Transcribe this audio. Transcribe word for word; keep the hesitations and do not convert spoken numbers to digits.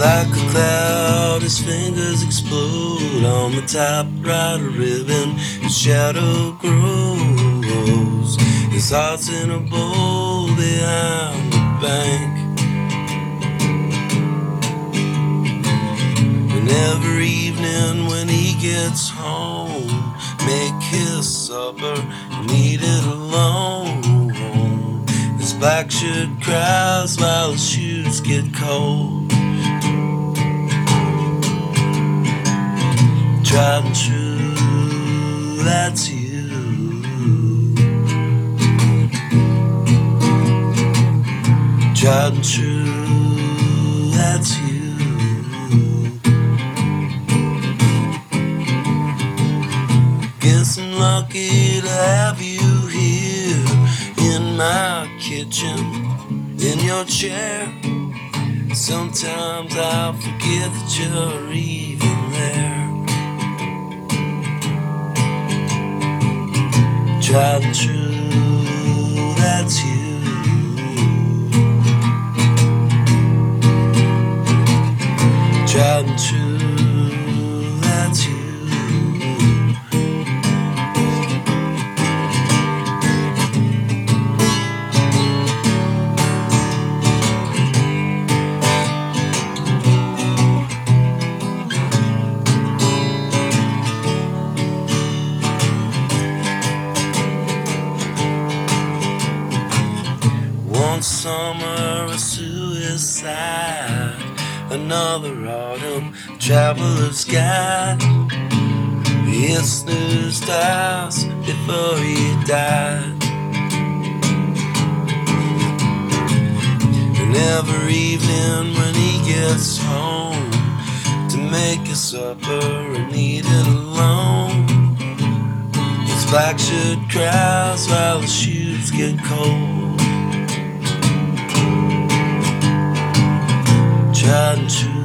Like a cloud, his fingers explode on the top right ribbon. His shadow grows. His heart's in a bowl behind the bank. And every evening when he gets home, make his supper and eat it alone. His black shirt cries while his shoes get cold. Tried and true, that's you. Tried and true, that's you. Guess I'm lucky to have you here in my kitchen, in your chair. Sometimes I'll forget that you're even there. Tried and true, that's you. Tried and true, that's you. One summer a suicide, another autumn traveler's guide. He snoozed house before he died. And every evening when he gets home to make his supper and eat it alone, his black shirt cries while his shoes get cold. Tried and true.